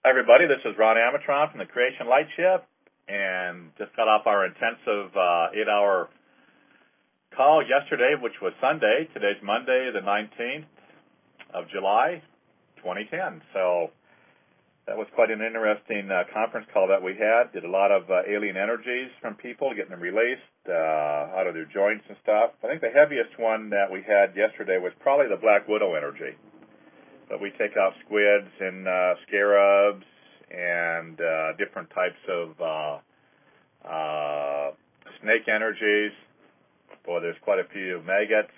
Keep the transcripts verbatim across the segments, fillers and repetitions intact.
Hi, everybody. This is Ron Amatron from the Creation Light Ship, and just got off our intensive uh, eight-hour call yesterday, which was Sunday. Today's Monday, the nineteenth of July, twenty ten. So that was quite an interesting uh, conference call that we had. Did a lot of uh, alien energies from people, getting them released uh, out of their joints and stuff. I think the heaviest one that we had yesterday was probably the Black Widow energy. But we take out squids and uh, scarabs and uh, different types of uh, uh, snake energies. Boy, there's quite a few maggots.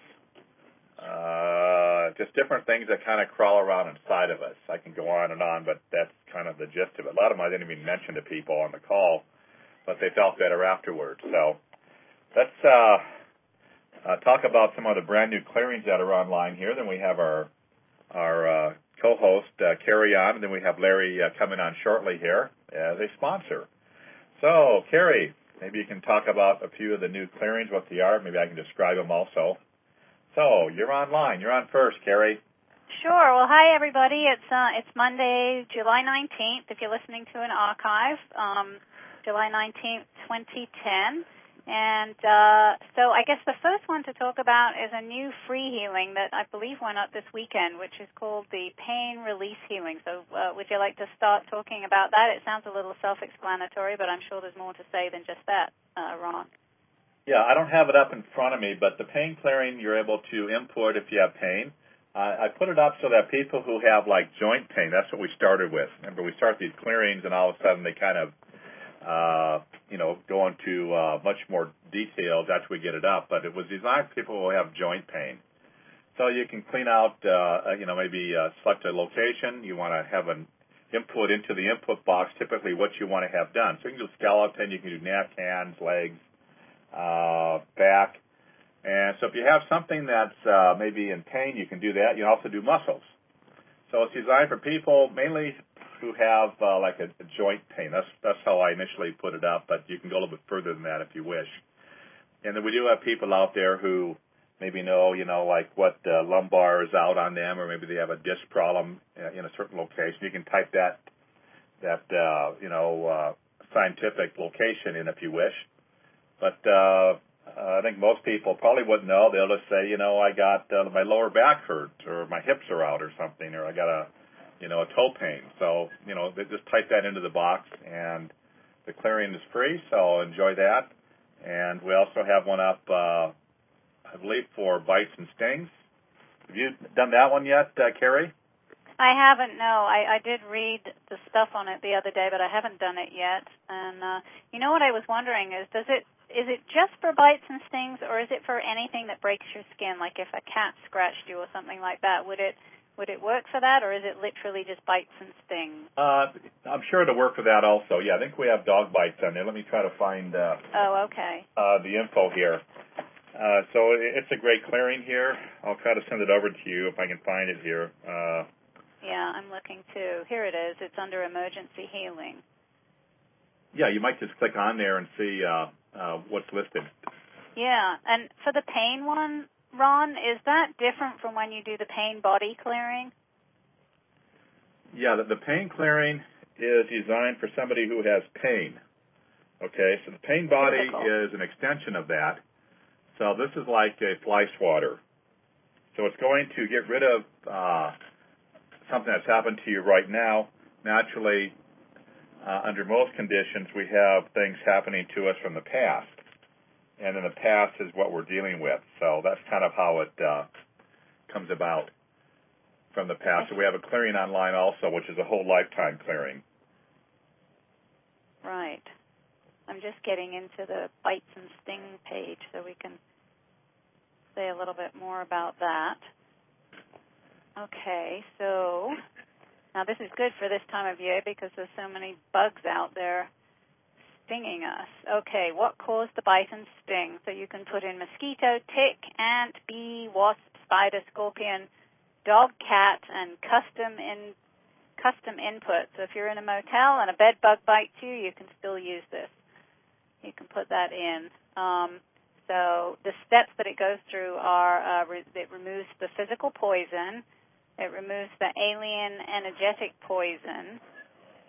Uh, just different things that kind of crawl around inside of us. I can go on and on, but that's kind of the gist of it. A lot of them I didn't even mention to people on the call, but they felt better afterwards. So let's uh, uh, talk about some of the brand new clearings that are online here. Then we have our our uh, co-host, uh, Carrie, on, and then we have Larry uh, coming on shortly here as a sponsor. So, Carrie, maybe you can talk about a few of the new clearings, what they are. Maybe I can describe them also. So, you're online. You're on first, Carrie. Sure. Well, hi, everybody. It's uh, it's Monday, July nineteenth, if you're listening to an archive, um, July nineteenth, twenty ten. And uh, so I guess the first one to talk about is a new free healing that I believe went up this weekend, which is called the Pain Release Healing. So uh, would you like to start talking about that? It sounds a little self-explanatory, but I'm sure there's more to say than just that, uh, Ron. Yeah, I don't have it up in front of me, but the pain clearing you're able to import if you have pain. Uh, I put it up so that people who have, like, joint pain, that's what we started with. Remember, we start these clearings, and all of a sudden they kind of Uh, you know, go into uh, much more details after we get it up, but it was designed for people who have joint pain. So you can clean out, uh, you know, maybe uh, select a location. You want to have an input into the input box, typically what you want to have done. So you can do skeleton, you can do neck, hands, legs, uh, back. And so if you have something that's uh, maybe in pain, you can do that. You can also do muscles. So it's designed for people mainly who have uh, like a, a joint pain. That's that's how I initially put it up, but you can go a little bit further than that if you wish. And then we do have people out there who maybe know, you know, like what uh, lumbar is out on them, or maybe they have a disc problem uh, in a certain location. You can type that that uh, you know uh, scientific location in if you wish. But uh, I think most people probably wouldn't know. They'll just say, you know, I got uh, my lower back hurts, or my hips are out, or something, or I got a you know, a toe pain. So, you know, they just type that into the box, and the clearing is free, so enjoy that. And we also have one up, uh, I believe, for bites and stings. Have you done that one yet, uh, Carrie? I haven't, no. I, I did read the stuff on it the other day, but I haven't done it yet. And, uh, you know what I was wondering is, does it is it just for bites and stings, or is it for anything that breaks your skin, like if a cat scratched you or something like that? Would it Would it work for that, or is it literally just bites and stings? Uh, I'm sure it'll work for that also. Yeah, I think we have dog bites on there. Let me try to find uh, oh, okay. uh, the info here. Uh, so it's a great clearing here. I'll try to send it over to you if I can find it here. Uh, yeah, I'm looking too. Here it is. It's under emergency healing. Yeah, you might just click on there and see uh, uh, what's listed. Yeah, and for the pain one, Ron, is that different from when you do the pain body clearing? Yeah, the, the pain clearing is designed for somebody who has pain. Okay, so the pain body Physical. is an extension of that. So this is like a fly swatter. So it's going to get rid of uh, something that's happened to you right now. Naturally, uh, under most conditions, we have things happening to us from the past. And in the past is what we're dealing with. So that's kind of how it uh, comes about from the past. So we have a clearing online also, which is a whole lifetime clearing. Right. I'm just getting into the bites and sting page so we can say a little bit more about that. Okay, so now this is good for this time of year because there's so many bugs out there stinging us. Okay, what caused the bite and sting? So you can put in mosquito, tick, ant, bee, wasp, spider, scorpion, dog, cat, and custom in custom input. So if you're in a motel and a bed bug bites you, you can still use this. You can put that in. Um, so the steps that it goes through are uh, re- it removes the physical poison, it removes the alien energetic poison,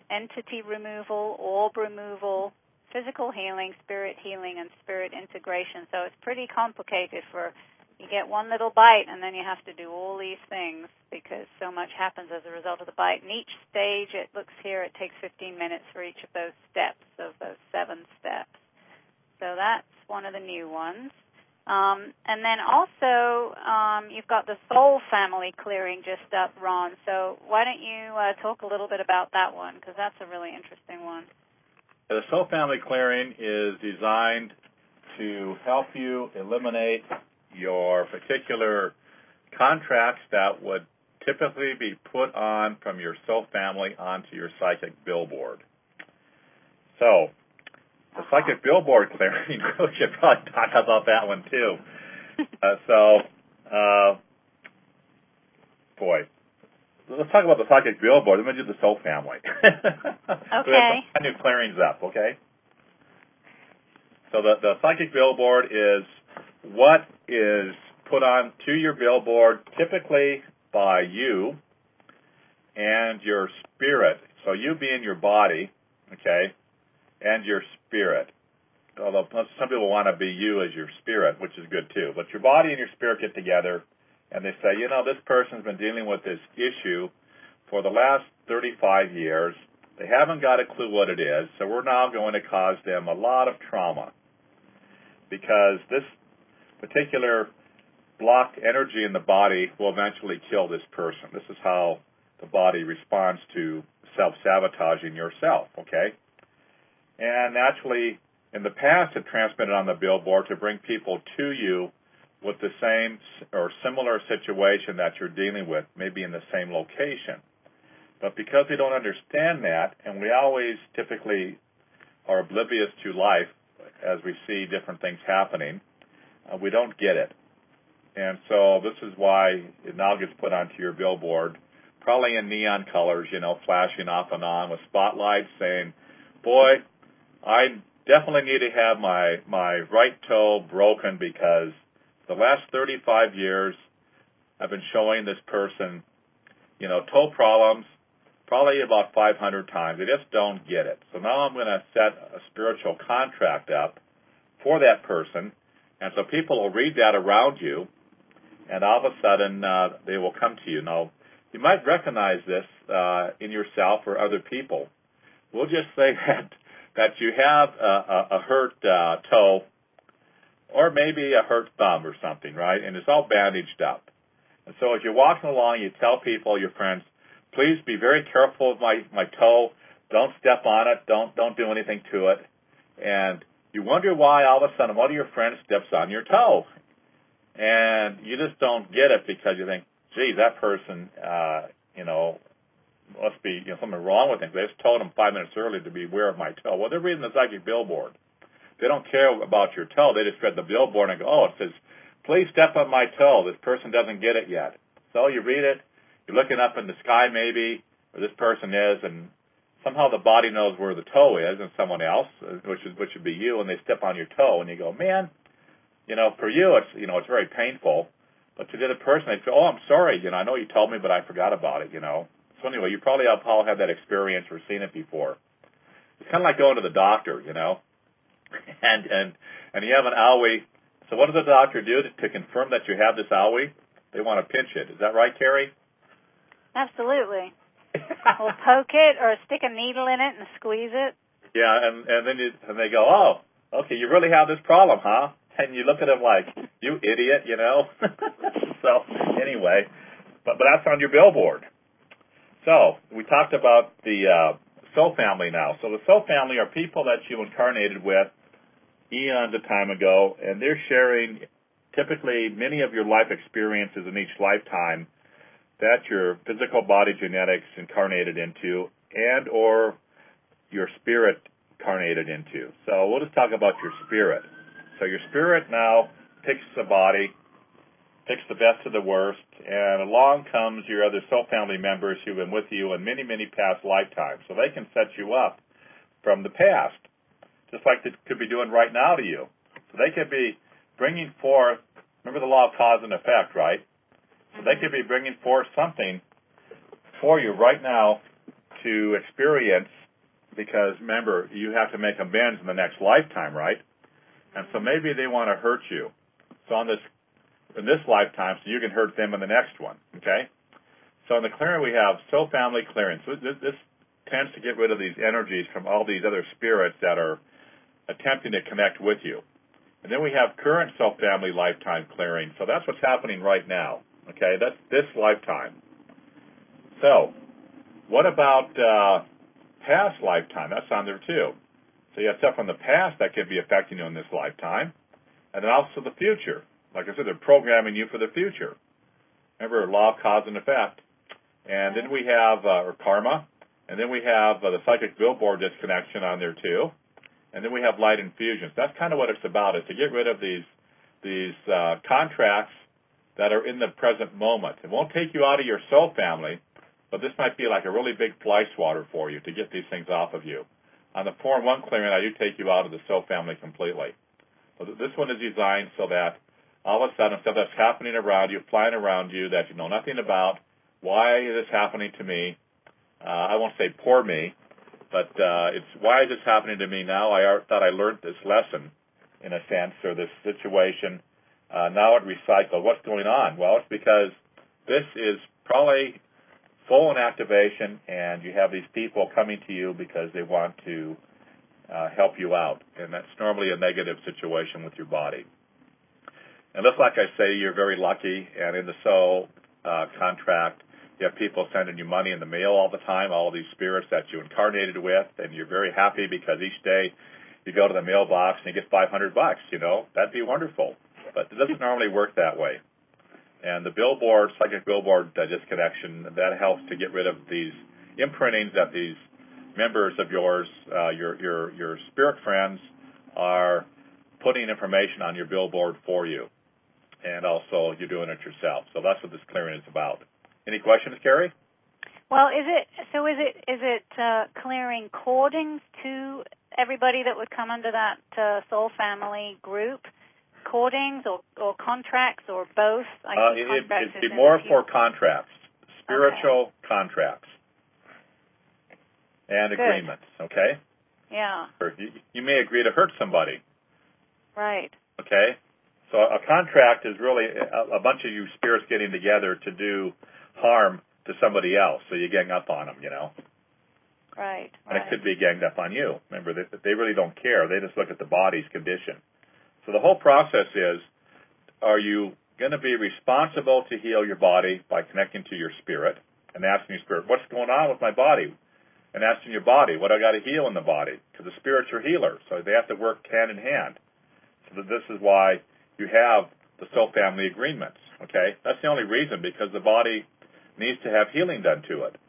entity removal, orb removal, physical healing, spirit healing, and spirit integration. So it's pretty complicated. For you get one little bite, and then you have to do all these things because so much happens as a result of the bite. And each stage, it looks here, it takes fifteen minutes for each of those steps, of those seven steps. So that's one of the new ones. Um, and then also, um, you've got the soul family clearing just up, Ron. So why don't you uh, talk a little bit about that one, because that's a really interesting one. The soul family clearing is designed to help you eliminate your particular contracts that would typically be put on from your soul family onto your psychic billboard. So, the psychic billboard clearing, we should probably talk about that one too. Uh, so, uh, boy, let's talk about the psychic billboard. Then we do the soul family. Okay. We have some new clearings up, okay? So the, the psychic billboard is what is put on to your billboard typically by you and your spirit. So you being your body, okay, and your spirit. Although some people want to be you as your spirit, which is good too. But your body and your spirit get together and they say, you know, this person's been dealing with this issue for the last thirty-five years. They haven't got a clue what it is, so we're now going to cause them a lot of trauma because this particular blocked energy in the body will eventually kill this person. This is how the body responds to self-sabotaging yourself, okay? And naturally, in the past, it transmitted on the billboard to bring people to you with the same or similar situation that you're dealing with, maybe in the same location. But because we don't understand that, and we always typically are oblivious to life as we see different things happening, uh, we don't get it. And so this is why it now gets put onto your billboard, probably in neon colors, you know, flashing off and on with spotlights saying, boy, I definitely need to have my, my right toe broken because the last thirty-five years I've been showing this person, you know, toe problems probably about five hundred times. They just don't get it. So now I'm going to set a spiritual contract up for that person, and so people will read that around you, and all of a sudden uh, they will come to you. Now, you might recognize this uh, in yourself or other people. We'll just say that that you have a, a, a hurt uh, toe or maybe a hurt thumb or something, right? And it's all bandaged up. And so as you're walking along, you tell people, your friends, please be very careful of my, my toe. Don't step on it. Don't don't do anything to it. And you wonder why all of a sudden one of your friends steps on your toe. And you just don't get it because you think, gee, that person, uh, you know, must be you know, something wrong with him. They just told him five minutes earlier to be aware of my toe. Well, they're reading the psychic billboard. They don't care about your toe. They just read the billboard and go, oh, it says, please step on my toe. This person doesn't get it yet. So you read it. You're looking up in the sky maybe where this person is, and somehow the body knows where the toe is and someone else, which is which would be you, and they step on your toe, and you go, man, you know, for you it's you know it's very painful, but to the other person they go, oh, I'm sorry, you know, I know you told me, but I forgot about it, you know. So anyway, you probably have all had that experience or seen it before. It's kind of like going to the doctor, you know, and and and you have an owie. So what does the doctor do to, to confirm that you have this owie? They want to pinch it. Is that right, Carrie? Absolutely. Or poke it, or stick a needle in it and squeeze it. Yeah, and and then you, and they go, oh, okay, you really have this problem, huh? And you look at them like, you idiot, you know. So anyway, but but that's on your billboard. So we talked about the uh, soul family now. So the soul family are people that you incarnated with eons of time ago, and they're sharing typically many of your life experiences in each lifetime that your physical body genetics incarnated into and or your spirit incarnated into. So we'll just talk about your spirit. So your spirit now picks the body, picks the best of the worst, and along comes your other soul family members who've been with you in many, many past lifetimes. So they can set you up from the past, just like they could be doing right now to you. So they could be bringing forth, remember the law of cause and effect, right? So they could be bringing forth something for you right now to experience because remember, you have to make amends in the next lifetime, right? And so maybe they want to hurt you. So on this, in this lifetime, so you can hurt them in the next one, okay? So in the clearing, we have soul family clearing. So this, this tends to get rid of these energies from all these other spirits that are attempting to connect with you. And then we have current soul family lifetime clearing. So that's what's happening right now, okay? That's this lifetime. So what about uh, past lifetime? That's on there too. So you have stuff from the past that could be affecting you in this lifetime, and then also the future. Like I said, they're programming you for the future. Remember, law of cause and effect. And then we have, uh, or karma, and then we have uh, the psychic billboard disconnection on there too, and then we have light infusions. That's kind of what it's about, is to get rid of these these uh, contracts that are in the present moment. It won't take you out of your soul family, but this might be like a really big fly swatter for you to get these things off of you. On the four and one clearing, I do take you out of the soul family completely. So this one is designed so that all of a sudden stuff that's happening around you, flying around you, that you know nothing about, why is this happening to me? Uh, I won't say poor me, but uh, it's why is this happening to me now? I thought I learned this lesson, in a sense, or this situation. Uh, now it recycled. What's going on? Well, it's because this is probably full in activation, and you have these people coming to you because they want to uh, help you out, and that's normally a negative situation with your body. And just like I say, you're very lucky, and in the soul uh, contract, you have people sending you money in the mail all the time, all of these spirits that you incarnated with, and you're very happy because each day you go to the mailbox and you get five hundred bucks, you know. That'd be wonderful. But it doesn't normally work that way. And the billboard, psychic billboard uh, disconnection, that helps to get rid of these imprintings that these members of yours, uh, your, your, your spirit friends, are putting information on your billboard for you. And also you're doing it yourself. So that's what this clearing is about. Any questions, Carrie? Well, is it so? Is it is it uh, clearing cordings to everybody that would come under that uh, soul family group? Cordings or, or contracts or both? I uh, think it, contracts it'd be is more the for contracts, spiritual okay. contracts, and Good. agreements. Okay. Yeah. You, you may agree to hurt somebody. Right. Okay. So a contract is really a, a bunch of you spirits getting together to do harm to somebody else, so you gang up on them, you know. Right. And right. it could be ganged up on you. Remember, they, they really don't care. They just look at the body's condition. So the whole process is, are you going to be responsible to heal your body by connecting to your spirit and asking your spirit, what's going on with my body? And asking your body, what I got to heal in the body? Because the spirits are healers, so they have to work hand in hand. So that this is why you have the soul family agreements, okay? That's the only reason, because the body needs to have healing done to it.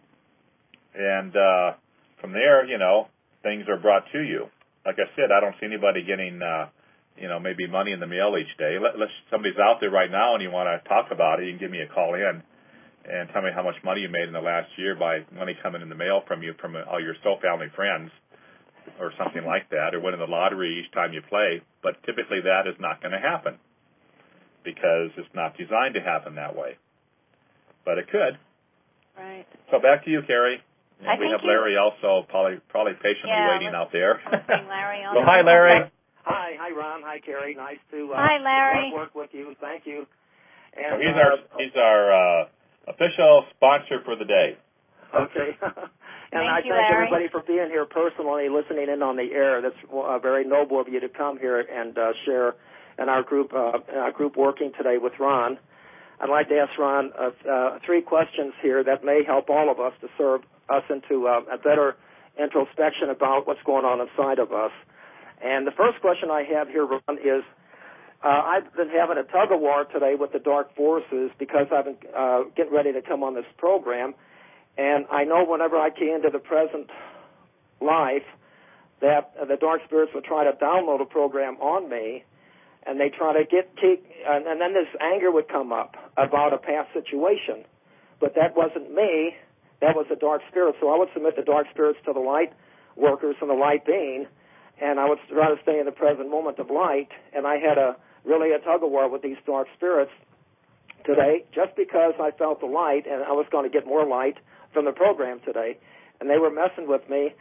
And uh, from there, you know, things are brought to you. Like I said, I don't see anybody getting, uh, you know, maybe money in the mail each day. Let, let's somebody's out there right now and you want to talk about it, you can give me a call in and tell me how much money you made in the last year by money coming in the mail from you, from all your soul family friends or something like that, or winning the lottery each time you play. But typically that is not going to happen because it's not designed to happen that way. But it could. Right. So back to you, Carrie. And I we think have Larry you... also probably, probably patiently yeah, waiting out there. Larry on so hi, Larry. Hi, hi, Ron. Hi, Carrie. Nice to uh, hi, Larry. work with you. Thank you. So And he's uh, our he's our uh, official sponsor for the day. Okay. And thank I you, thank Larry. everybody for being here personally, listening in on the air. That's uh, very noble of you to come here and uh, share in our group uh, in our group working today with Ron. I'd like to ask Ron uh, uh, three questions here that may help all of us to serve us into uh, a better introspection about what's going on inside of us. And the first question I have here, Ron, is uh, I've been having a tug-of-war today with the dark forces because I've been uh, getting ready to come on this program. And I know whenever I key into the present life that uh, the dark spirits will try to download a program on me, and they try to get keep, and, and then this anger would come up about a past situation. But that wasn't me. That was the dark spirit. So I would submit the dark spirits to the light workers and the light being, and I would try to stay in the present moment of light. And I had a really a tug-of-war with these dark spirits today just because I felt the light, and I was going to get more light from the program today. And they were messing with me.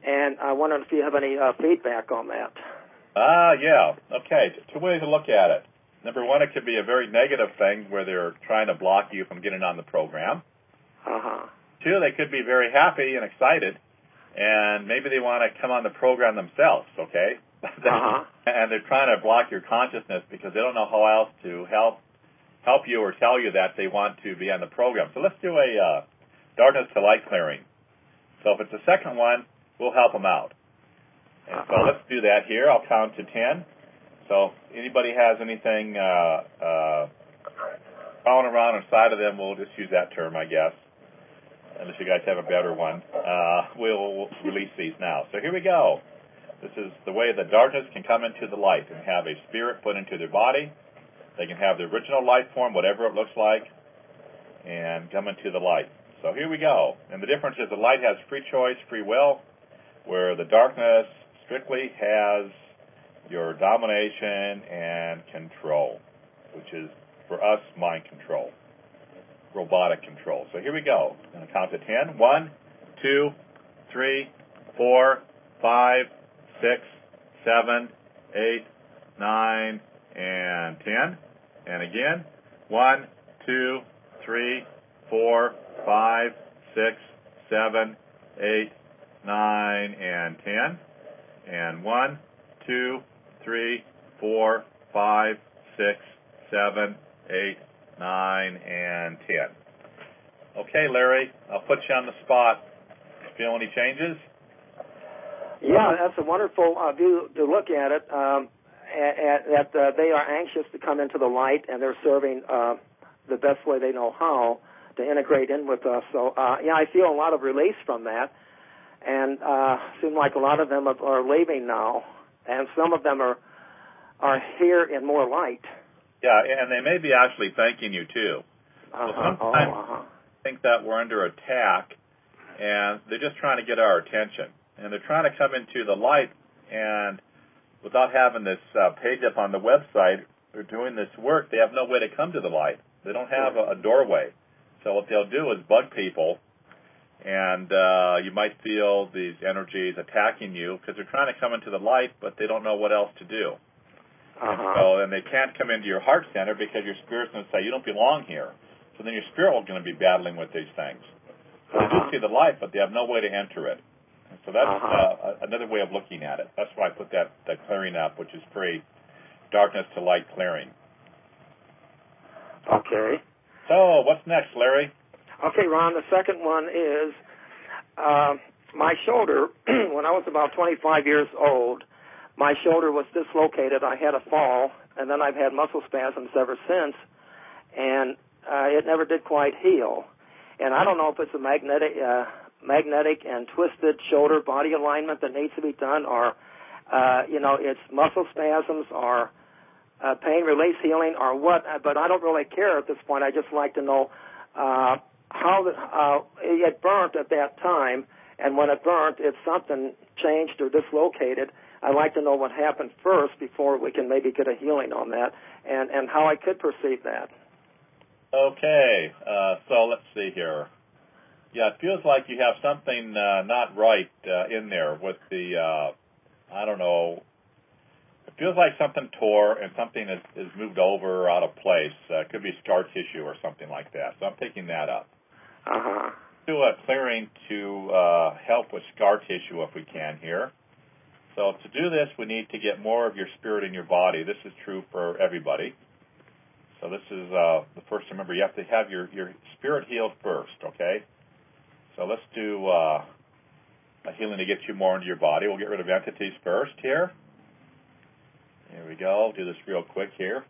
and I wondered if you have any uh, feedback on that. Ah, uh, yeah. Okay, two ways to look at it. Number one, it could be a very negative thing where they're trying to block you from getting on the program. Uh-huh. Two, they could be very happy and excited, and maybe they want to come on the program themselves, okay? Uh-huh. And they're trying to block your consciousness because they don't know how else to help help you or tell you that they want to be on the program. So let's do a uh, darkness to light clearing. So if it's the second one, we'll help them out. And so Uh-huh. let's do that here. I'll count to ten. So anybody has anything uh, uh, crawling around inside of them, we'll just use that term, I guess, unless you guys have a better one. Uh, we'll, we'll release these now. So here we go. This is the way the darkness can come into the light and have a spirit put into their body. They can have the original light form, whatever it looks like, and come into the light. So here we go. And the difference is the light has free choice, free will, where the darkness strictly has your domination and control, which is, for us, mind control, robotic control. So here we go. I'm going to count to ten. One, two, three, four, five, six, seven, eight, nine, and ten. And again, one, two, three, four, five, six, seven, eight, nine, and ten. And one, two, three, four, five, six, seven, eight, nine, and ten. Okay, Larry, I'll put you on the spot. Feel any changes? Yeah, that's a wonderful uh, view to look at it. Um, at, at, uh, they are anxious to come into the light, and they're serving uh, the best way they know how to integrate in with us. So, uh, yeah, I feel a lot of release from that, and uh, seem like a lot of them are leaving now, and some of them are are here in more light. Yeah, and they may be actually thanking you too. Uh-huh. So sometimes oh, uh-huh. I think that we're under attack, and they're just trying to get our attention, and they're trying to come into the light, and without having this uh, page up on the website or doing this work, they have no way to come to the light. They don't have a, a doorway. So what they'll do is bug people, and uh, you might feel these energies attacking you because they're trying to come into the light, but they don't know what else to do. Uh-huh. And so, and they can't come into your heart center because your spirit's going to say, you don't belong here. So then your spirit is going to be battling with these things. So uh-huh. they do see the light, but they have no way to enter it. And so that's uh-huh. uh, another way of looking at it. That's why I put that, that clearing up, which is free, darkness to light clearing. Okay. So what's next, Larry? Okay, Ron, the second one is uh, my shoulder, when I was about twenty-five years old, my shoulder was dislocated. I had a fall, and then I've had muscle spasms ever since, and uh, it never did quite heal. And I don't know if it's a magnetic uh, magnetic and twisted shoulder body alignment that needs to be done, or, uh, you know, it's muscle spasms or uh, pain release healing or what, but I don't really care at this point. I just like to know uh, how the, uh, it burnt at that time, and when it burnt, if something changed or dislocated, I'd like to know what happened first before we can maybe get a healing on that, and, and how I could perceive that. Okay, uh, so let's see here. Yeah, it feels like you have something uh, not right uh, in there with the, uh, I don't know, it feels like something tore and something is, is moved over or out of place. Uh, it could be scar tissue or something like that, so I'm picking that up. Uh-huh. Do a clearing to uh, help with scar tissue if we can here. So to do this, we need to get more of your spirit in your body. This is true for everybody. So this is uh, the first, remember, you have to have your, your spirit healed first, okay? So let's do uh, a healing to get you more into your body. We'll get rid of entities first here. Here we go. Do this real quick here.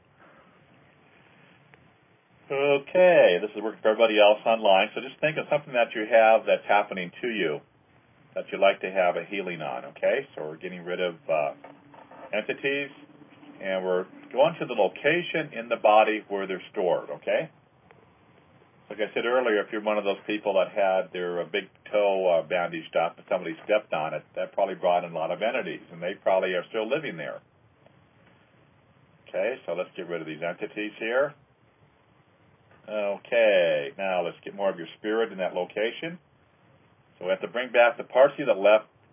Okay, this is working for everybody else online. So just think of something that you have that's happening to you that you'd like to have a healing on, okay? So we're getting rid of uh, entities, and we're going to the location in the body where they're stored, okay? Like I said earlier, if you're one of those people that had their uh, big toe uh, bandaged up and somebody stepped on it, that probably brought in a lot of entities, and they probably are still living there. Okay, so let's get rid of these entities here. Okay, now let's get more of your spirit in that location. So we have to bring back the parts of you that left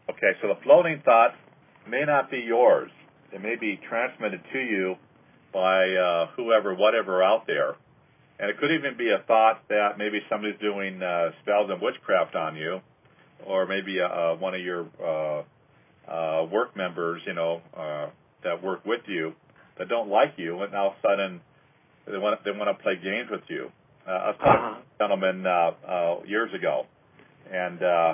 Okay, so the floating thought may not be yours. It may be transmitted to you by uh, whoever, whatever out there. And it could even be a thought that maybe somebody's doing uh, spells and witchcraft on you, or maybe uh, one of your uh, uh, work members, you know, uh, that work with you that don't like you, and all of a sudden they want they want to play games with you. Uh, I was talking uh-huh. to a gentleman uh, uh, years ago, and uh,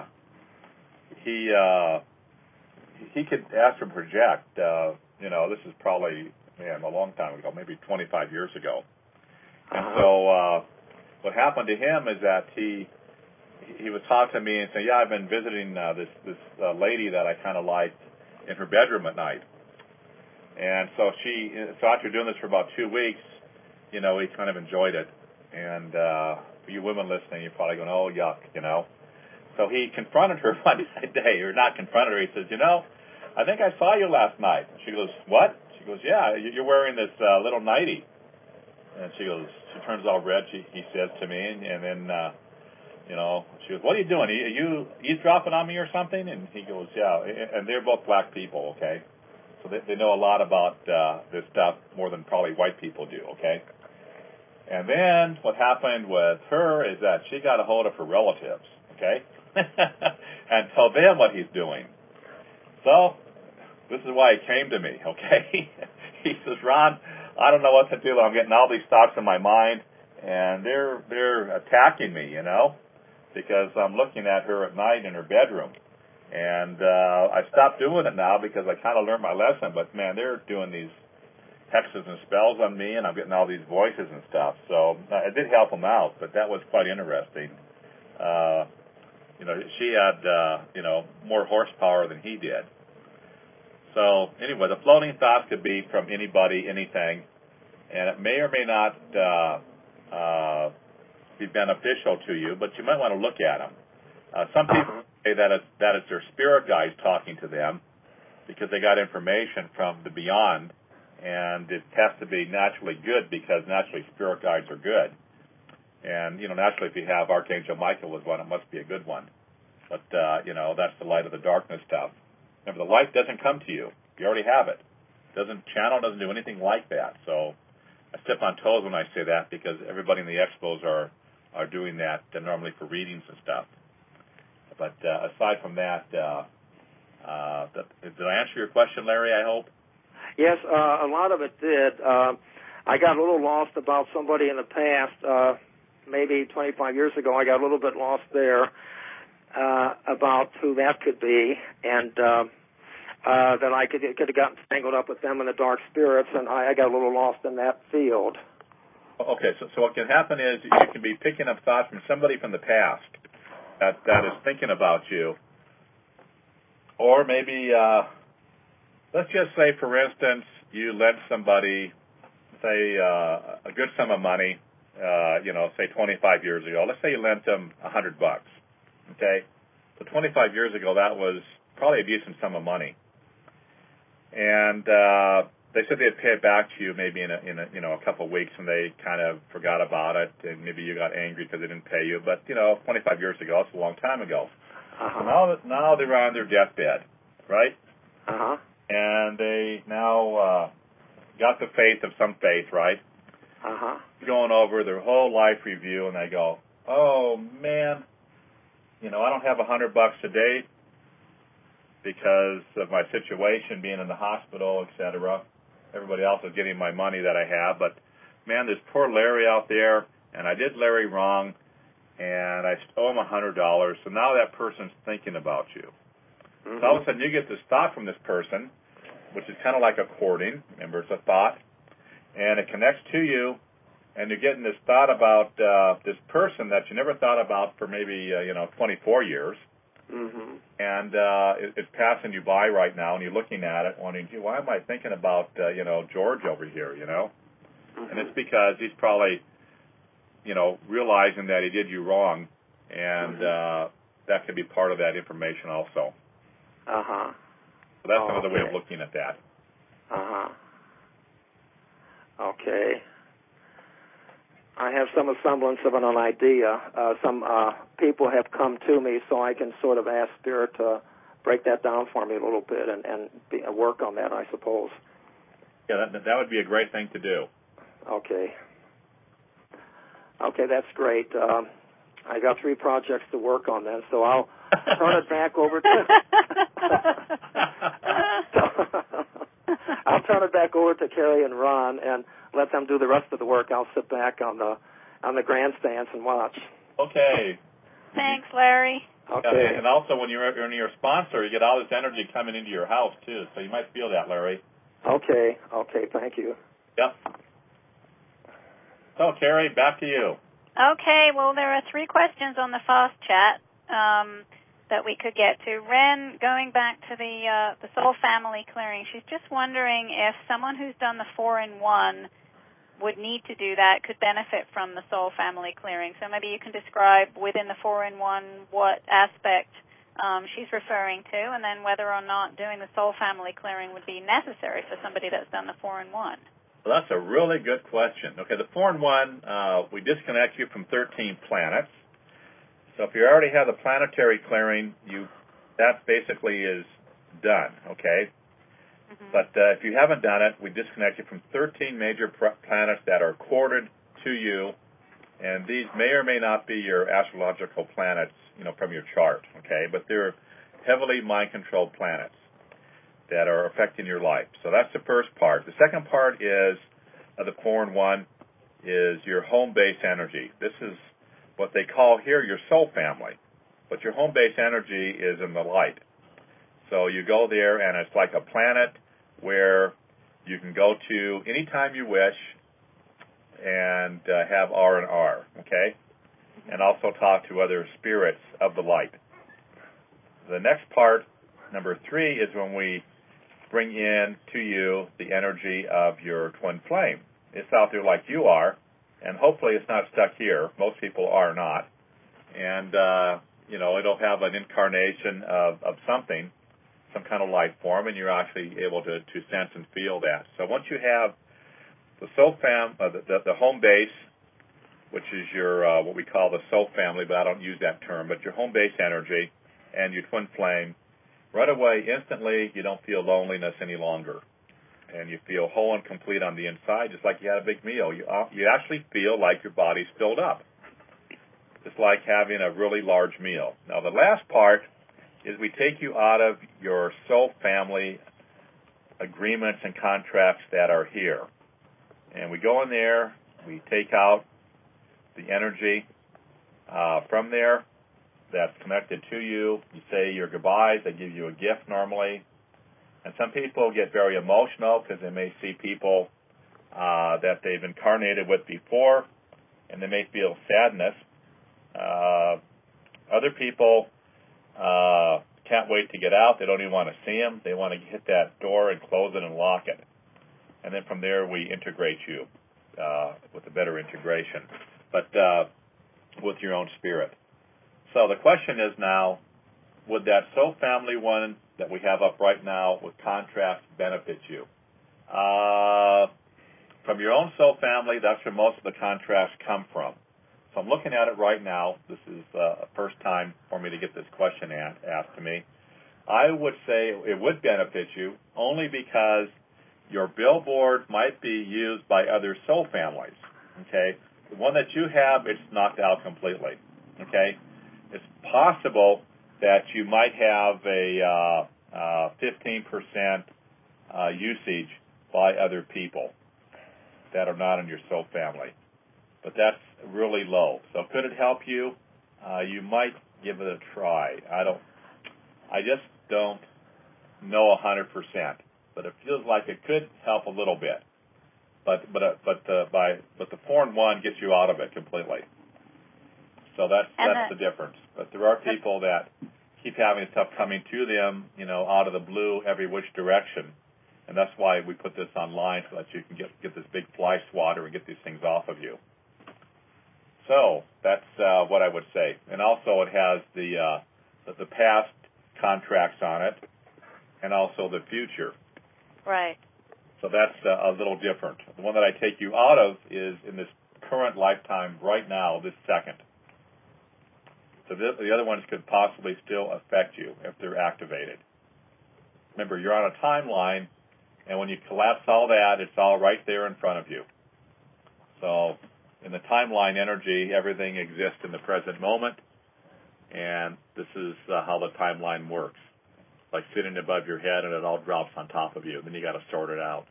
he uh, he could astral project. Uh, you know, this is probably man a long time ago, maybe twenty-five years ago. And uh-huh. so uh, what happened to him is that he he was talking to me and saying, "Yeah, I've been visiting uh, this this uh, lady that I kind of liked in her bedroom at night." And so she, so after doing this for about two weeks, you know, he kind of enjoyed it. And uh, for you women listening, you're probably going, "Oh, yuck," you know. So he confronted her one day, or not confronted her. He says, "You know, I think I saw you last night." She goes, "What?" She goes, "Yeah, you're wearing this uh, little nightie." And she goes, she turns all red. She, he says to me, and, and then, uh, you know, she goes, "What are you doing? Are you, are you eavesdropping on me or something?" And he goes, "Yeah." And they're both black people, okay? So they, they know a lot about uh, this stuff more than probably white people do, okay? And then what happened with her is that she got a hold of her relatives, okay, and told them what he's doing. So this is why he came to me, okay? He says, "Ron, I don't know what to do. I'm getting all these thoughts in my mind, and they're they're attacking me, you know, because I'm looking at her at night in her bedroom. And uh, I stopped doing it now because I kind of learned my lesson. But man, they're doing these hexes and spells on me, and I'm getting all these voices and stuff. So uh, it did help him out, but that was quite interesting. Uh, you know, she had uh, you know more horsepower than he did. So anyway, the floating thoughts could be from anybody, anything, and it may or may not uh, uh, be beneficial to you, but you might want to look at them. Uh, some people say that it's, that it's their spirit guides talking to them because they got information from the beyond, and it has to be naturally good because naturally spirit guides are good. And, you know, naturally if you have Archangel Michael as one, it must be a good one. But, uh, you know, that's the light of the darkness stuff. Remember, the light doesn't come to you. You already have it. Doesn't channel doesn't do anything like that. So I step on toes when I say that because everybody in the expos are, are doing that uh, normally for readings and stuff. But uh, aside from that, uh, uh, did I answer your question, Larry, I hope? Yes, uh, a lot of it did. Uh, I got a little lost about somebody in the past, uh, maybe twenty-five years ago. I got a little bit lost there uh, about who that could be, and uh, uh, that I could, could have gotten tangled up with them and the dark spirits, and I, I got a little lost in that field. Okay, so, so what can happen is you can be picking up thoughts from somebody from the past that, that is thinking about you, or maybe, uh, let's just say, for instance, you lent somebody, say, uh, a good sum of money, uh, you know, say twenty-five years ago. Let's say you lent them a hundred bucks, okay? So twenty-five years ago, that was probably a decent sum of money. And uh, they said they'd pay it back to you maybe in a, in a you know a couple of weeks, and they kind of forgot about it, and maybe you got angry because they didn't pay you. But you know, twenty-five years ago, it's a long time ago. Uh-huh. So now that now they're on their deathbed, right? Uh-huh. And they now uh, got the faith of some faith, right? Uh-huh. Going over their whole life review, and they go, "Oh man, you know, I don't have a hundred bucks today because of my situation, being in the hospital, et cetera. Everybody else is getting my money that I have, but man, there's poor Larry out there, and I did Larry wrong, and I owe him a hundred dollars. So now that person's thinking about you. Mm-hmm. So all of a sudden, you get this thought from this person, which is kind of like a courting. Remember, it's a thought, and it connects to you, and you're getting this thought about uh, this person that you never thought about for maybe uh, you know twenty-four years. Mm-hmm. And uh, it, it's passing you by right now, and you're looking at it, wondering, "Gee, why am I thinking about uh, you know George over here?" You know, mm-hmm. And it's because he's probably, you know, realizing that he did you wrong, and mm-hmm. uh, that could be part of that information also. Uh huh. So that's oh, another okay. way of looking at that. Uh huh. Okay. I have some semblance of an idea. Uh, some uh, people have come to me, so I can sort of ask Spirit to break that down for me a little bit and, and be, uh, work on that, I suppose. Yeah, that, that would be a great thing to do. Okay. Okay, that's great. Um, I got three projects to work on then, so I'll turn it back over to I'll turn it back over to Carrie and Ron and let them do the rest of the work. I'll sit back on the on the grandstands and watch. Okay. Thanks, Larry. Okay. Yeah, and also when you're when you're a sponsor, you get all this energy coming into your house too, so you might feel that, Larry. Okay. Okay. Thank you. Yep. So, Carrie, back to you. Okay. Well, there are three questions on the fast chat um, that we could get to. Ren, going back to the uh, the soul family clearing, she's just wondering if someone who's done the four in one would need to do that could benefit from the soul family clearing. So maybe you can describe within the four in one what aspect um, she's referring to, and then whether or not doing the soul family clearing would be necessary for somebody that's done the four in one. Well, that's a really good question. Okay, the four in one, uh, we disconnect you from thirteen planets. So if you already have the planetary clearing, you that basically is done, okay? Mm-hmm. But uh, if you haven't done it, we disconnect you from thirteen major pr- planets that are quartered to you, and these may or may not be your astrological planets, you know, from your chart, okay? But they're heavily mind-controlled planets that are affecting your life. So that's the first part. The second part is uh, the four in one is your home base energy. This is what they call here your soul family, but your home base energy is in the light. So you go there, and it's like a planet where you can go to anytime you wish and uh, have R and R, okay? And also talk to other spirits of the light. The next part, number three, is when we bring in to you the energy of your twin flame. It's out there like you are, and hopefully it's not stuck here. Most people are not. And, uh, you know, it'll have an incarnation of, of something, some kind of life form, and you're actually able to, to sense and feel that. So once you have the soul fam, uh, the, the, the home base, which is your uh, what we call the soul family, but I don't use that term, but your home base energy and your twin flame, right away, instantly, you don't feel loneliness any longer, and you feel whole and complete on the inside, just like you had a big meal. You uh, you actually feel like your body's filled up. It's like having a really large meal. Now, the last part is we take you out of your soul family agreements and contracts that are here. And we go in there, we take out the energy uh, from there that's connected to you. You say your goodbyes, they give you a gift normally. And some people get very emotional because they may see people uh, that they've incarnated with before, and they may feel sadness. Uh, other people uh, can't wait to get out. They don't even want to see them. They want to hit that door and close it and lock it. And then from there, we integrate you uh, with a better integration, but uh, with your own spirit. So the question is now, would that soul family one that we have up right now with contracts benefit you? Uh, from your own soul family, that's where most of the contracts come from. So I'm looking at it right now. This is uh, a first time for me to get this question asked to me. I would say it would benefit you only because your billboard might be used by other soul families, okay? The one that you have, it's knocked out completely, okay? It's possible that you might have a uh, uh, fifteen percent uh, usage by other people that are not in your soul family, but that's really low. So could it help you? Uh, you might give it a try. I don't. I just don't know a hundred percent, but it feels like it could help a little bit. But but uh, but uh, by but the four and one gets you out of it completely. So that's and that's the, the difference. But there are people that keep having stuff coming to them, you know, out of the blue, every which direction, and that's why we put this online so that you can get get this big fly swatter and get these things off of you. So that's uh, what I would say. And also it has the, uh, the the past contracts on it, and also the future. Right. So that's uh, a little different. The one that I take you out of is in this current lifetime right now, this second. So the, the other ones could possibly still affect you if they're activated. remember, you're on a timeline, and when you collapse all that, it's all right there in front of you. So in the timeline energy, everything exists in the present moment, and this is uh, how the timeline works. Like sitting above your head, and it all drops on top of you. Then you got to sort it out.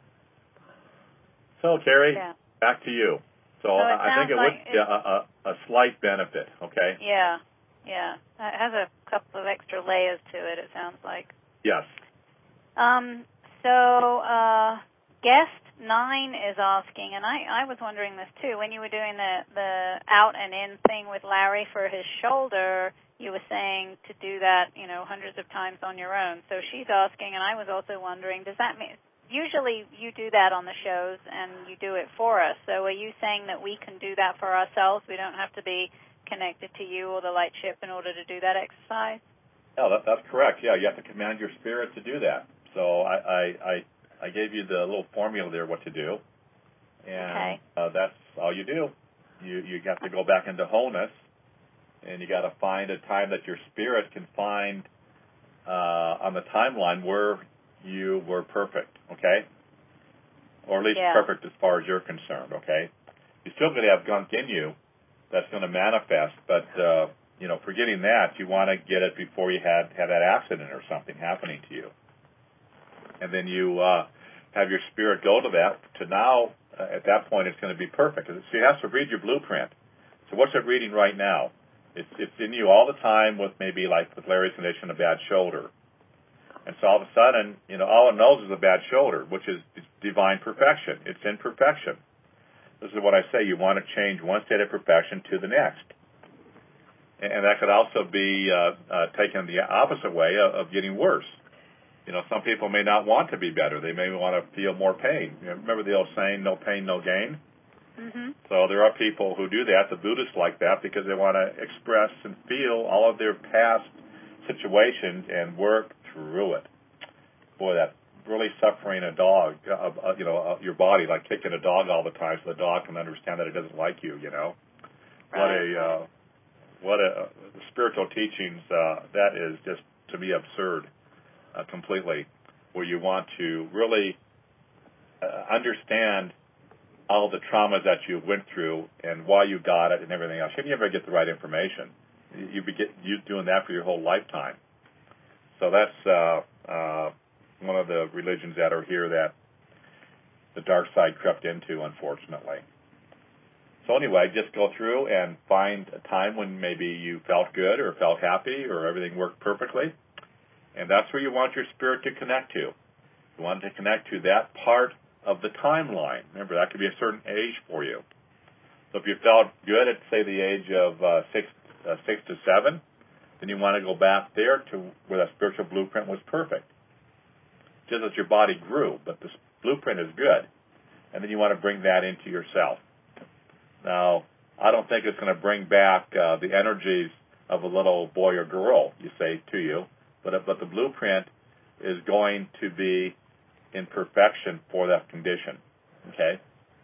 So, Terry, yeah. back to you. So, so I think it like would be a, a, a slight benefit, okay? Yeah, yeah. It has a couple of extra layers to it, it sounds like. Yes. Um. So, uh, guest nine is asking, and I, I was wondering this too, when you were doing the, the out and in thing with Larry for his shoulder, you were saying to do that, you know, hundreds of times on your own. So she's asking, and I was also wondering, does that mean, usually you do that on the shows and you do it for us. So are you saying that we can do that for ourselves? We don't have to be connected to you or the light ship in order to do that exercise? Yeah, that, that's correct. Yeah, you have to command your spirit to do that. So I, I, I, I gave you the little formula there, what to do. And okay. uh, that's all you do. You, you have to go back into wholeness, and you got to find a time that your spirit can find uh, on the timeline where you were perfect, okay? Or at least yeah. perfect as far as you're concerned, okay? You're still going to have gunk in you that's going to manifest, but, uh, you know, forgetting that, you want to get it before you had, had that accident or something happening to you. And then you uh, have your spirit go to that, to now, uh, at that point, it's going to be perfect. So it has to read your blueprint. So what's it reading right now? It's, it's in you all the time with maybe like with Larry's condition, a bad shoulder. And so all of a sudden, you know, all it knows is a bad shoulder, which is divine perfection. It's in perfection. This is what I say. You want to change one state of perfection to the next. And that could also be uh, uh, taken the opposite way of, of getting worse. You know, some people may not want to be better. They may want to feel more pain. You know, remember the old saying, no pain, no gain? Mm-hmm. So there are people who do that. The Buddhists like that because they want to express and feel all of their past situations and work through it. Boy, that really suffering a dog, uh, uh, you know, uh, your body, like kicking a dog all the time so the dog can understand that it doesn't like you, you know. Right. What a, uh, what a, uh, spiritual teachings, uh, that is just, to me, absurd uh, completely, where you want to really uh, understand all the traumas that you went through and why you got it and everything else. You never get the right information. You be get, you doing that for your whole lifetime. So that's uh, uh, one of the religions that are here that the dark side crept into, unfortunately. So anyway, just go through and find a time when maybe you felt good or felt happy or everything worked perfectly. And that's where you want your spirit to connect to. You want to connect to that part of the timeline. Remember, that could be a certain age for you. So if you felt good at, say, the age of uh, six, uh, six to seven, then you want to go back there to where that spiritual blueprint was perfect. Just as your body grew, but the blueprint is good. And then you want to bring that into yourself. Now, I don't think it's going to bring back uh, the energies of a little boy or girl, you say, to you, but, uh, but the blueprint is going to be in perfection for that condition, okay?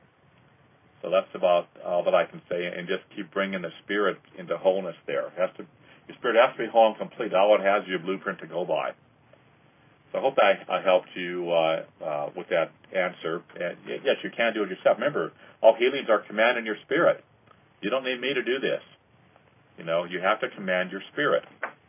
So that's about all that I can say, and just keep bringing the spirit into wholeness there. It has to, your spirit has to be whole and complete. All it has is your blueprint to go by. So I hope I, I helped you uh, uh, with that answer. And yes, you can do it yourself. Remember, all healings are commanding your spirit. You don't need me to do this. You know, you have to command your spirit.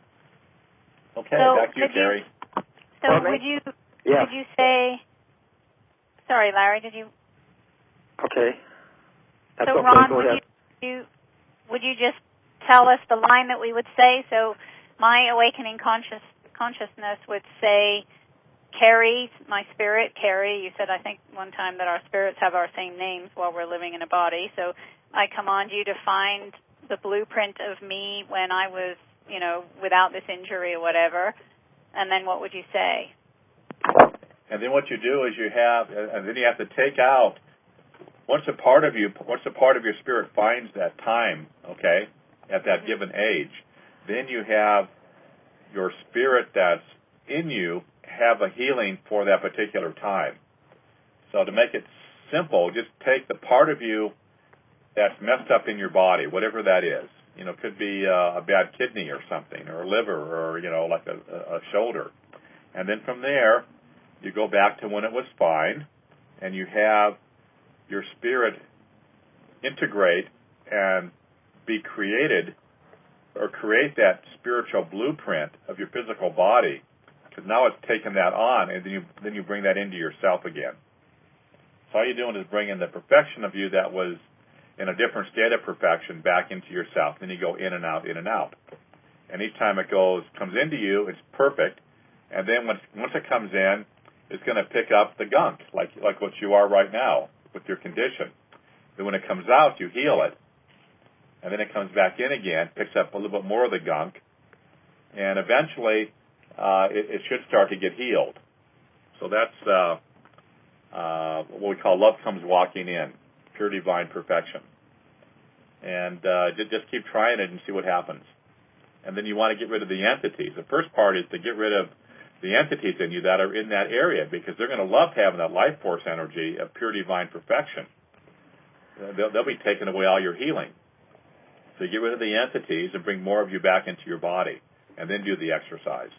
Okay, so back to you, Terry. You, so well, would you yeah. would you say? Sorry, Larry. Did you? Okay. That's so okay. Ron, Go would ahead. you, you would you just tell us the line that we would say? So my awakening conscious consciousness would say, Carrie, my spirit, Carrie. You said I think one time that our spirits have our same names while we're living in a body. So I command you to find the blueprint of me when I was, you know, without this injury or whatever. And then what would you say? And then what you do is you have, and then you have to take out, once a part of you, once a part of your spirit finds that time, okay, at that given age, then you have your spirit that's in you have a healing for that particular time. So to make it simple, just take the part of you that's messed up in your body, whatever that is. You know, it could be uh, a bad kidney or something, or a liver, or, you know, like a, a shoulder. And then from there, you go back to when it was fine, and you have your spirit integrate and be created or create that spiritual blueprint of your physical body, because now it's taken that on, and then you then you bring that into yourself again. So all you're doing is bringing the perfection of you that was in a different state of perfection back into yourself. Then you go in and out, in and out. And each time it goes, comes into you, it's perfect. And then once once it comes in, it's going to pick up the gunk, like like what you are right now with your condition. Then when it comes out, you heal it. And then it comes back in again, picks up a little bit more of the gunk, and eventually uh, it, it should start to get healed. So that's uh, uh, what we call love comes walking in, pure divine perfection. And uh, just, just keep trying it and see what happens. And then you want to get rid of the entities. The first part is to get rid of the entities in you that are in that area, because they're going to love having that life force energy of pure divine perfection. They'll, they'll be taking away all your healing. So get rid of the entities and bring more of you back into your body, and then do the exercise.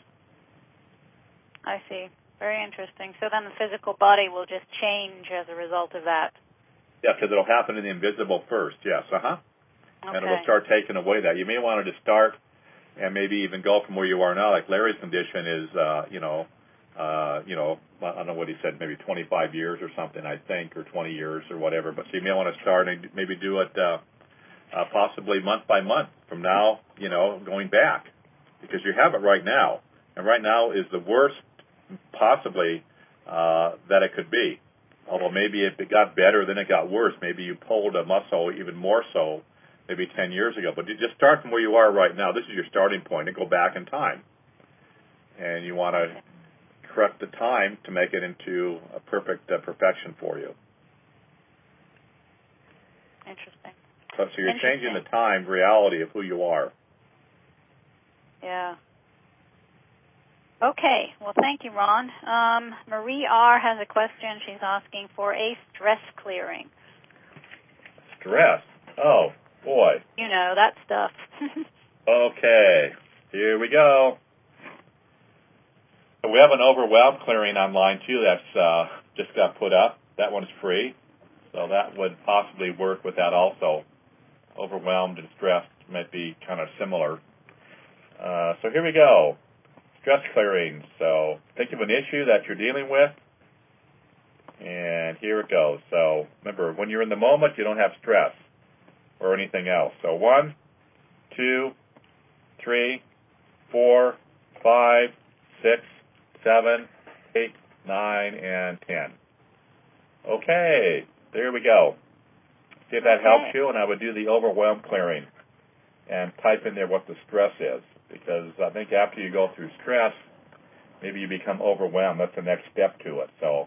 I see. Very interesting. So then the physical body will just change as a result of that. Yeah, because it'll happen in the invisible first, yes, uh-huh. Okay. And it'll start taking away that. You may want to start and maybe even go from where you are now. Like Larry's condition is, uh, you know, uh, you know, I don't know what he said, maybe twenty-five years or something, I think, or twenty years or whatever. But so you may want to start and maybe do it uh, uh, possibly month by month from now, you know, going back, because you have it right now. And right now is the worst possibly uh, that it could be. Although maybe if it got better, then it got worse. Maybe you pulled a muscle even more so maybe ten years ago. But you just start from where you are right now. This is your starting point, and go back in time. And you want to correct the time to make it into a perfect uh, perfection for you. Interesting. So, so you're changing the time reality of who you are. Yeah. Okay. Well, thank you, Ron. Um, Marie R. has a question. She's asking for a stress clearing. Stress? Oh, boy. You know, that stuff. Okay. Here we go. We have an overwhelm clearing online, too, that's uh, just got put up. That one's free. So that would possibly work with that also. Overwhelmed and stressed might be kind of similar. Uh, so here we go. Stress clearing. So think of an issue that you're dealing with, and here it goes. So remember, when you're in the moment, you don't have stress or anything else. So one, two, three, four, five, six, seven, eight, nine, and ten. Okay, there we go. See if that okay. helps you, and I would do the overwhelm clearing and type in there what the stress is, because I think after you go through stress, maybe you become overwhelmed. That's the next step to it. So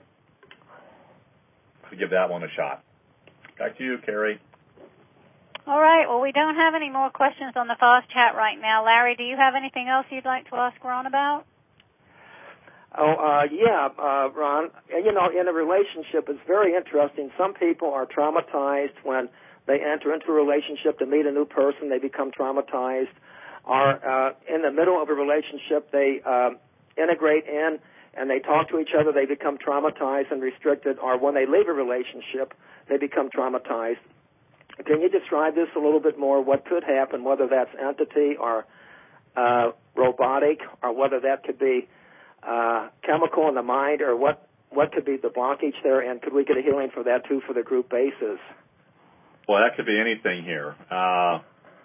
give that one a shot. Back to you, Carrie. All right. Well, we don't have any more questions on the fast chat right now. Larry, do you have anything else you'd like to ask Ron about? Oh, uh, yeah, uh, Ron. You know, in a relationship, it's very interesting. Some people are traumatized when they enter into a relationship to meet a new person. They become traumatized. Or uh, in the middle of a relationship, they uh, integrate in and they talk to each other. They become traumatized and restricted. Or when they leave a relationship, they become traumatized. Can you describe this a little bit more? What could happen, whether that's entity or uh, robotic, or whether that could be uh, chemical in the mind, or what, what could be the blockage there, and could we get a healing for that, too, for the group basis? Well, that could be anything here. Uh,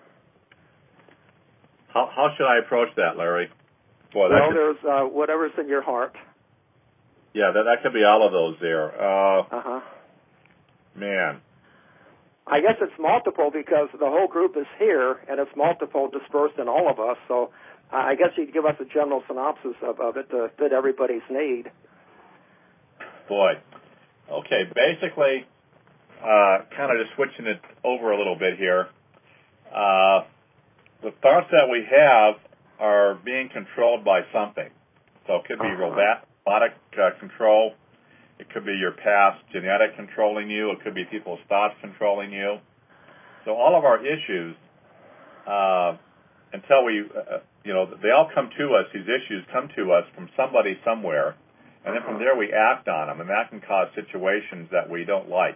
how, how should I approach that, Larry? Boy, that well, could, there's uh, whatever's in your heart. Yeah, that, that could be all of those there. Uh, uh-huh. Man. I guess it's multiple because the whole group is here, and it's multiple dispersed in all of us. So uh, I guess you could give us a general synopsis of, of it to fit everybody's need. Boy. Okay, basically, uh, kind of just switching it over a little bit here. Uh, the thoughts that we have are being controlled by something. So it could be uh-huh. robotic uh, control. It could be your past genetic controlling you. It could be people's thoughts controlling you. So all of our issues, uh, until we uh, you know, they all come to us, these issues come to us from somebody somewhere, and then from there we act on them, and that can cause situations that we don't like.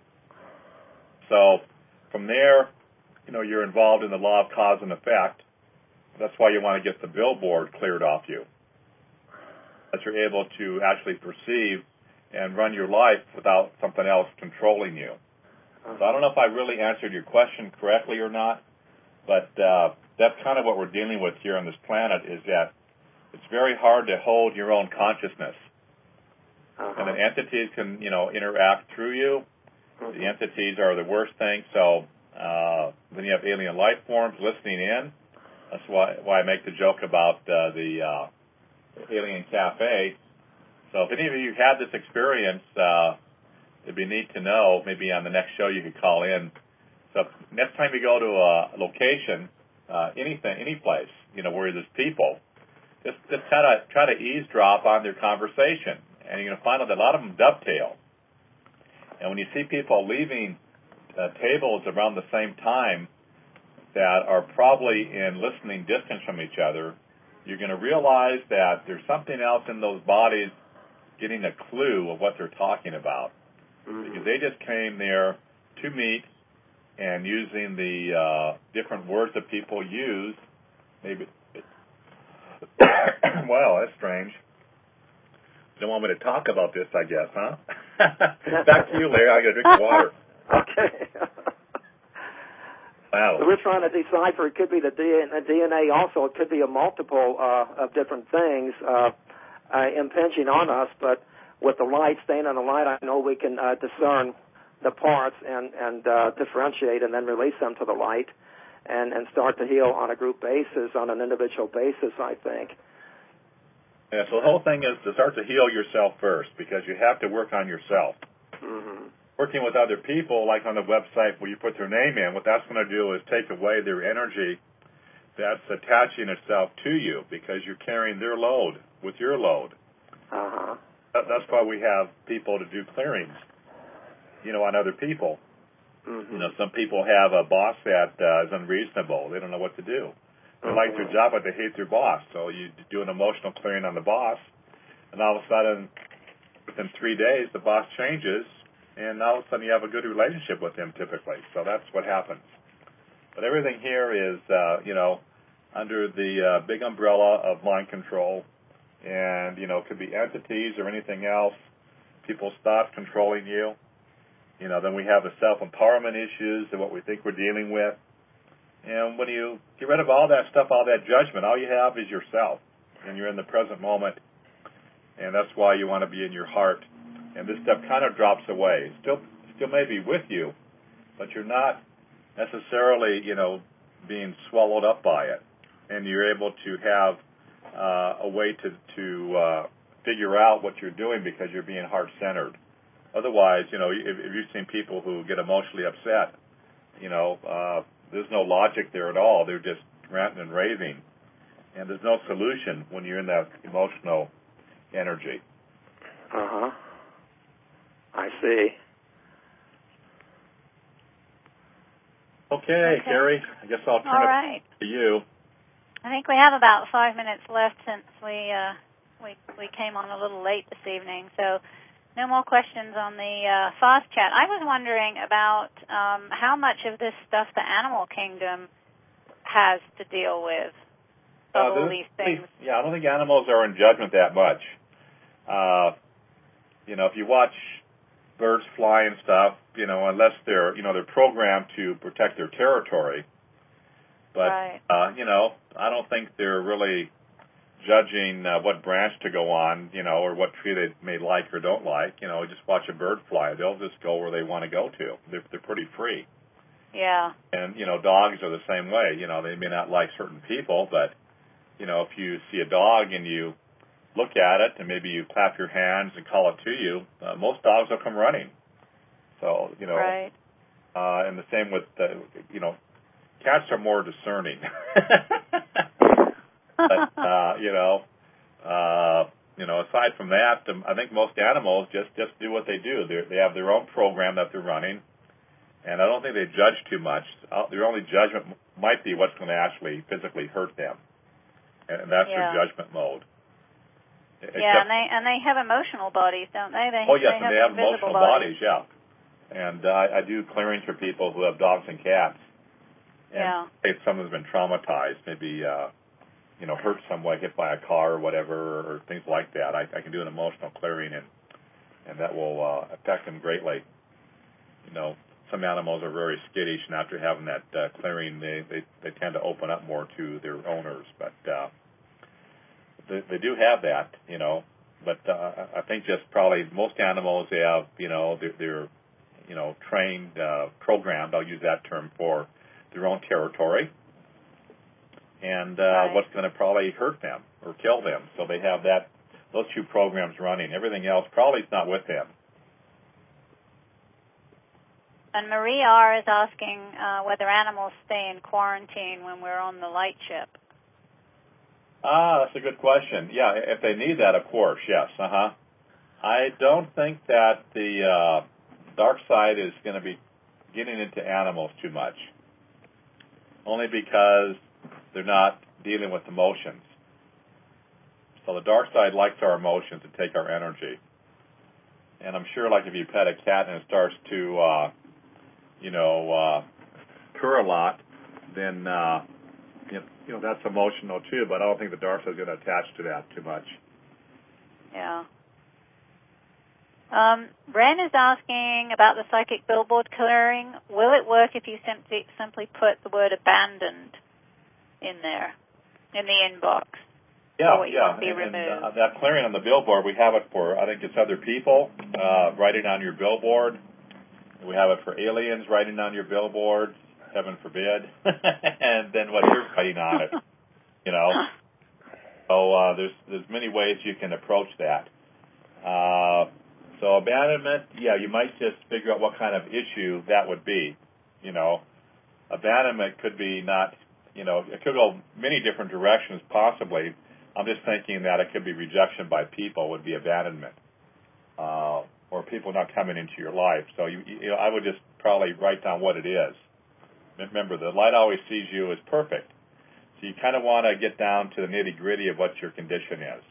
So from there, you know, you're involved in the law of cause and effect. That's why you want to get the billboard cleared off you, that you're able to actually perceive and run your life without something else controlling you. So I don't know if I really answered your question correctly or not, but uh, that's kind of what we're dealing with here on this planet, is that it's very hard to hold your own consciousness. Uh-huh. And then entities can, you know, interact through you. Mm-hmm. The entities are the worst thing. So uh, then you have alien life forms listening in. That's why why I make the joke about uh, the uh, Alien Cafe. So if any of you had this experience, uh, it'd be neat to know. Maybe on the next show you could call in. So next time you go to a location, uh, anything, any place, you know, where there's people, just just try to try to eavesdrop on their conversation, and you're gonna find out that a lot of them dovetail. And when you see people leaving uh, tables around the same time that are probably in listening distance from each other, you're going to realize that there's something else in those bodies getting a clue of what they're talking about. Mm-hmm. Because they just came there to meet, and using the uh, different words that people use, maybe, well, that's strange. You don't want me to talk about this, I guess, huh? Back to you, Larry. I got to drink the water. Okay. Wow. So we're trying to decipher. It could be the D N A also. It could be a multiple uh, of different things uh, uh, impinging on us. But with the light, staying on the light, I know we can uh, discern the parts and, and uh, differentiate and then release them to the light and, and start to heal on a group basis, on an individual basis, I think. Yeah, so the whole thing is to start to heal yourself first, because you have to work on yourself. Mm-hmm. Working with other people, like on the website where you put their name in, what that's going to do is take away their energy that's attaching itself to you, because you're carrying their load with your load. Uh-huh. That, that's why we have people to do clearings, you know, on other people. Mm-hmm. You know, some people have a boss that uh, is unreasonable. They don't know what to do. They mm-hmm. like their job, but they hate their boss. So you do an emotional clearing on the boss, and all of a sudden, within three days, the boss changes, and all of a sudden you have a good relationship with him typically. So that's what happens. But everything here is, uh, you know, under the uh, big umbrella of mind control, and, you know, it could be entities or anything else. People stop controlling you. You know, then we have the self-empowerment issues and what we think we're dealing with. And when you get rid of all that stuff, all that judgment, all you have is yourself, and you're in the present moment, and that's why you want to be in your heart. And this stuff kind of drops away. It still, still may be with you, but you're not necessarily, you know, being swallowed up by it. And you're able to have uh, a way to, to uh, figure out what you're doing because you're being heart-centered. Otherwise, you know, if, if you've seen people who get emotionally upset, you know, uh, there's no logic there at all. They're just ranting and raving. And there's no solution when you're in that emotional energy. Uh-huh. I see. Okay, okay. Carrie, I guess I'll turn All it right. to you. I think we have about five minutes left since we uh, we we came on a little late this evening. So no more questions on the uh, Fast Chat. I was wondering about um, how much of this stuff the animal kingdom has to deal with, of Uh, all these things. Yeah, I don't think animals are in judgment that much. Uh, you know, if you watch birds fly and stuff, you know, unless they're, you know, they're programmed to protect their territory. But, right. uh, you know, I don't think they're really judging uh, what branch to go on, you know, or what tree they may like or don't like. You know, just watch a bird fly. They'll just go where they want to go to. They're, they're pretty free. Yeah. And, you know, dogs are the same way. You know, they may not like certain people, but, you know, if you see a dog and you look at it and maybe you clap your hands and call it to you, uh, most dogs will come running. So, you know, right. uh, and the same with, uh, you know, cats are more discerning. But, uh, you know, uh, you know, aside from that, um, I think most animals just, just do what they do. They're, they have their own program that they're running, and I don't think they judge too much. Uh, their only judgment might be what's going to actually physically hurt them. and that's yeah. their judgment mode. Except, yeah, and they and they have emotional bodies, don't they? They oh yes, they and have they have invisible emotional bodies. bodies, yeah. And uh, I do clearings for people who have dogs and cats. And yeah. if someone's been traumatized, maybe uh, you know, hurt some way, hit by a car or whatever, or things like that, I, I can do an emotional clearing, and and that will uh, affect them greatly. You know, some animals are very skittish, and after having that uh, clearing, they, they they tend to open up more to their owners. But uh, they, they do have that, you know. But uh, I think just probably most animals have, you know, they're, they're you know, trained, uh, programmed. I'll use that term for their own territory, and uh, right. what's going to probably hurt them or kill them. So they have that, those two programs running. Everything else probably is not with them. And Marie R. is asking uh, whether animals stay in quarantine when we're on the light ship. Ah, that's a good question. Yeah, if they need that, of course, yes. Uh-huh. I don't think that the uh, dark side is going to be getting into animals too much, only because they're not dealing with emotions. So the dark side likes our emotions to take our energy. And I'm sure, like, if you pet a cat and it starts to, uh, you know, uh, purr a lot, then, uh, you know, you know, that's emotional too, but I don't think the dark side is going to attach to that too much. Yeah. Um, Ren is asking about the psychic billboard clearing. Will it work if you simply simply put the word abandoned in there, in the inbox? Yeah, yeah. And, and uh, that clearing on the billboard, we have it for, I think it's other people uh, writing on your billboard. We have it for aliens writing on your billboard, heaven forbid, and then what you're writing on it, you know. So uh, there's there's many ways you can approach that. Uh, so abandonment, yeah, you might just figure out what kind of issue that would be. You know, abandonment could be not, you know, it could go many different directions possibly. I'm just thinking that it could be rejection by people would be abandonment, uh, or people not coming into your life. So you, you know, I would just probably write down what it is. Remember, the light always sees you as perfect. So you kind of want to get down to the nitty-gritty of what your condition is.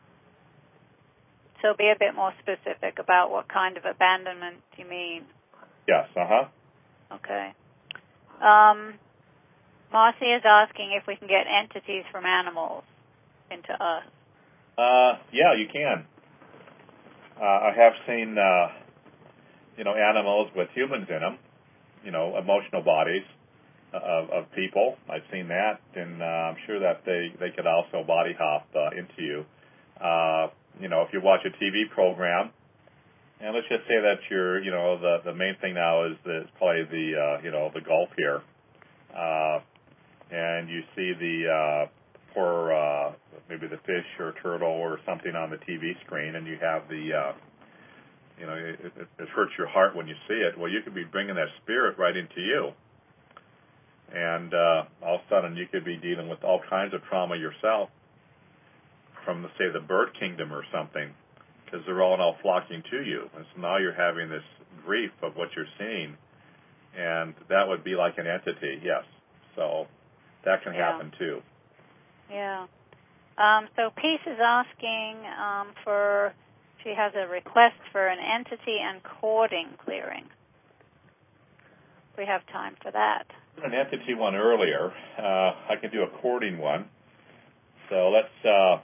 So be a bit more specific about what kind of abandonment you mean. Yes, uh-huh. Okay. Um, Marcy is asking if we can get entities from animals into us. Uh, yeah, you can. Uh, I have seen, uh, you know, animals with humans in them, you know, emotional bodies of, of people. I've seen that, and uh, I'm sure that they, they could also body hop uh, into you. Uh, you know, if you watch a T V program, and let's just say that you're, you know, the, the main thing now is, the, is probably the, uh, you know, the Gulf here, uh, and you see the uh, poor, uh, maybe the fish or turtle or something on the T V screen, and you have the, uh, you know, it, it, it hurts your heart when you see it. Well, you could be bringing that spirit right into you. And uh, all of a sudden you could be dealing with all kinds of trauma yourself from, say, the bird kingdom or something, because they're all now flocking to you. And so now you're having this grief of what you're seeing, and that would be like an entity, yes. So that can yeah. happen too. Yeah. Um, so Peace is asking um, for, she has a request for an entity and cording clearing. We have time for that. An entity one earlier. Uh, I can do a cording one. So let's uh,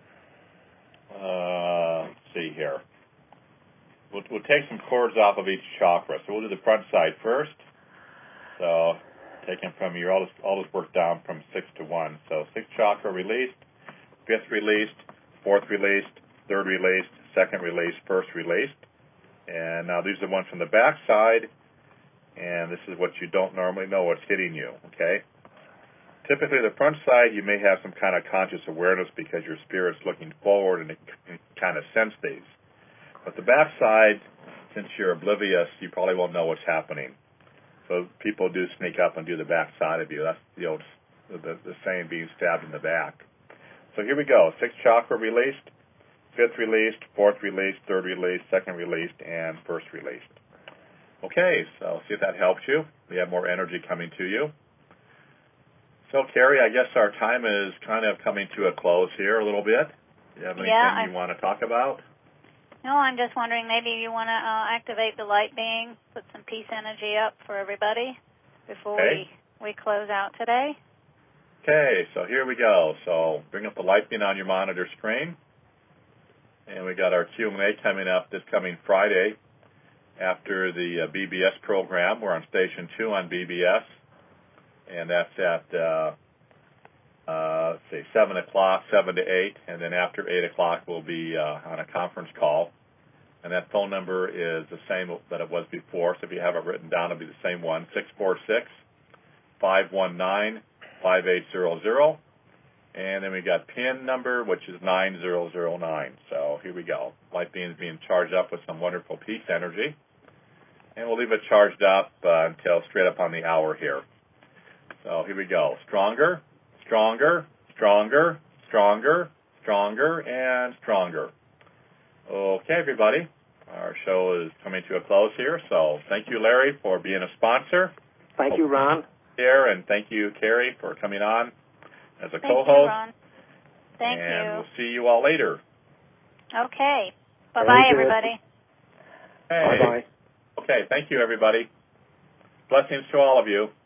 uh, let's see here. We'll, we'll take some cords off of each chakra. So we'll do the front side first. So taking from your, I'll just, I'll just work down from six to one. So sixth chakra released, fifth released, fourth released, third released, second released, first released. And now these are the ones from the back side. And this is what you don't normally know what's hitting you, okay? Typically, the front side, you may have some kind of conscious awareness because your spirit's looking forward and it can kind of sense these. But the back side, since you're oblivious, you probably won't know what's happening. So people do sneak up and do the back side of you. That's, you know, the, the saying, being stabbed in the back. So here we go. Sixth chakra released, fifth released, fourth released, third released, second released, and first released. Okay, so see if that helps you. We have more energy coming to you. So, Carrie, I guess our time is kind of coming to a close here a little bit. Do you have anything yeah, I, you want to talk about? No, I'm just wondering maybe you want to uh, activate the light being, put some peace energy up for everybody before Okay. we, we close out today. Okay, so here we go. So bring up the light beam on your monitor screen. And we got our Q and A coming up this coming Friday after the uh, B B S program. We're on Station two on B B S. And that's at, uh, uh, let's see, seven o'clock, seven to eight. And then after eight o'clock, we'll be uh, on a conference call. And that phone number is the same that it was before. So if you have it written down, it'll be the same one, six four six, five one nine, five eight zero zero. And then we got PIN number, which is nine zero zero nine. So here we go. Light beam is being charged up with some wonderful peace energy. And we'll leave it charged up uh, until straight up on the hour here. So here we go. Stronger, stronger, stronger, stronger, stronger, and stronger. Okay, everybody. Our show is coming to a close here. So thank you, Larry, for being a sponsor. Thank you, Ron. Here, and thank you, Carrie, for coming on as a Thank co-host. you, Ron. Thank and you. we'll see you all later. Okay. Bye-bye, Very good. everybody. Hey. Bye-bye. Okay, thank you, everybody. Blessings to all of you.